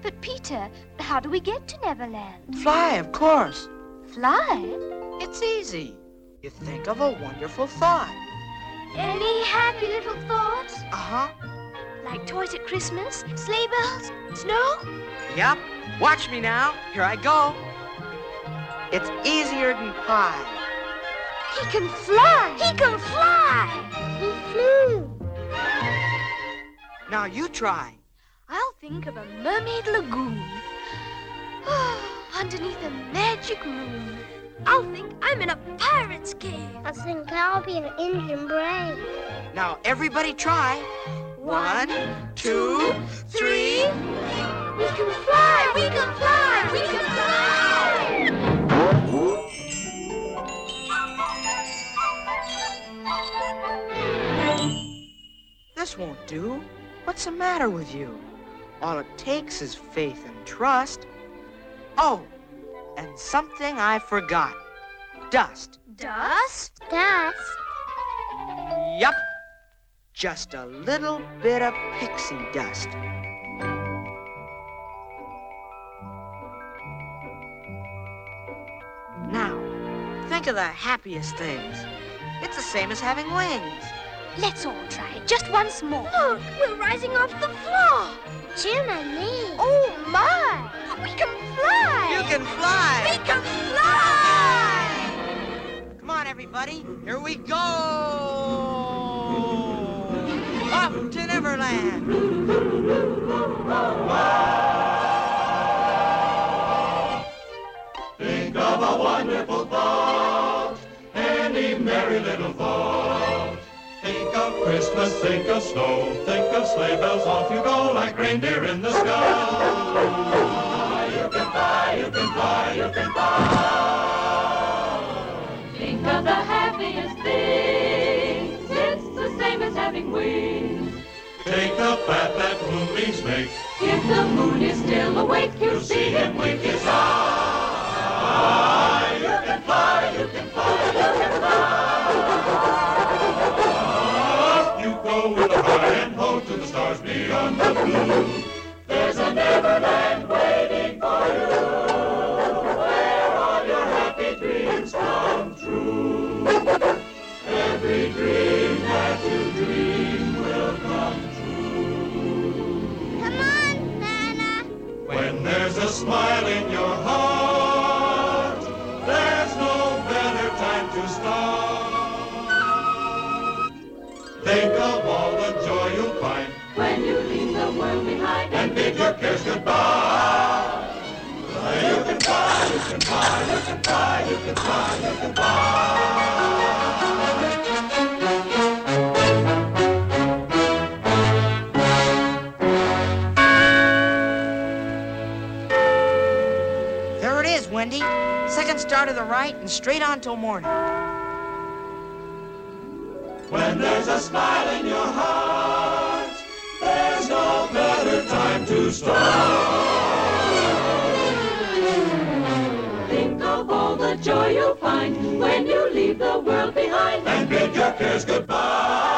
But, Peter, how do we get to Neverland? Fly, of course. Fly? It's easy. You think of a wonderful thought. Any happy little thoughts? Uh-huh. Like toys at Christmas, sleigh bells, snow? Yep. Watch me now. Here I go. It's easier than pie. He can fly! He can fly! He flew. Now you try. I'll think of a mermaid lagoon. Underneath a magic moon. I'll think I'm in a pirate's cave. I think I'll be an Indian brave. Now everybody try. 1, 2, 3. We can fly! We can fly! We can fly! This won't do. What's the matter with you? All it takes is faith and trust. Oh, and something I forgot. Dust. Dust? Dust? Yup. Just a little bit of pixie dust. Now, think of the happiest things. It's the same as having wings. Let's all try it just once more. Look, we're rising off the floor. Jim and me. Oh, my. We can fly. You can fly. We can fly. Come on, everybody. Here we go. Off to Neverland. Think of a wonderful thought, any merry little thought. Think of Christmas, think of snow, think of sleigh bells, off you go like reindeer in the sky. You can fly, you can fly, you can fly. Think of the happiest things, it's the same as having wings. Take the path that moonbeams make. If the moon is still awake, You'll see him wink his eye. You can fly, you can fly, you can fly. Up you go with a high and ho to the stars beyond the blue. There's a Neverland waiting for you, where all your happy dreams come true. Every dream that you dream will come true. Come on, Nana. When there's a smile in your heart, there's no better time to start. Think of all the joy you'll find when you leave the world behind and bid your cares goodbye. You can fly, you can fly, you can fly, you can fly, you can There it is, Wendy. Second star to the right and straight on till morning. When there's a smile in your heart, there's no better time to start. Think of all the joy you'll find when you leave the world behind And bid your cares goodbye.